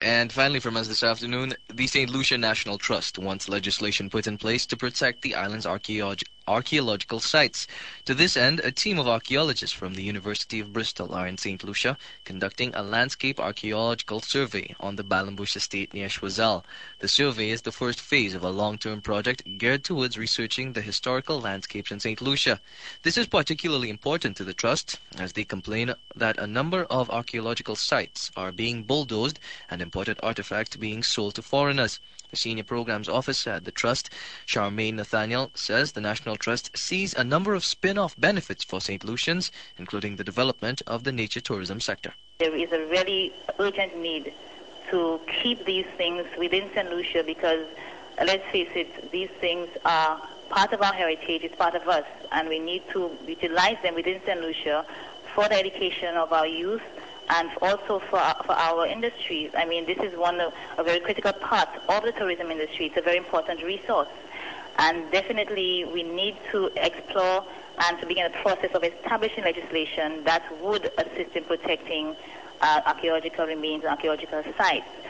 And finally, from us this afternoon, the St. Lucia National Trust wants legislation put in place to protect the island's archaeological sites. To this end, a team of archaeologists from the University of Bristol are in St. Lucia conducting a landscape archaeological survey on the Balambush estate near Choiseul. The survey is the first phase of a long-term project geared towards researching the historical landscapes in St. Lucia. This is particularly important to the Trust, as they complain that a number of archaeological sites are being bulldozed and imported artifacts being sold to foreigners. The Senior Programs Officer at the Trust, Charmaine Nathaniel, says the National Trust sees a number of spin-off benefits for St. Lucians, including the development of the nature tourism sector. There is a really urgent need to keep these things within St. Lucia because, let's face it, these things are part of our heritage, it's part of us, and we need to utilize them within St. Lucia for the education of our youth and also for our industries. I mean, this is a very critical part of the tourism industry. It's a very important resource. And definitely we need to explore and to begin a process of establishing legislation that would assist in protecting archaeological remains and archaeological sites.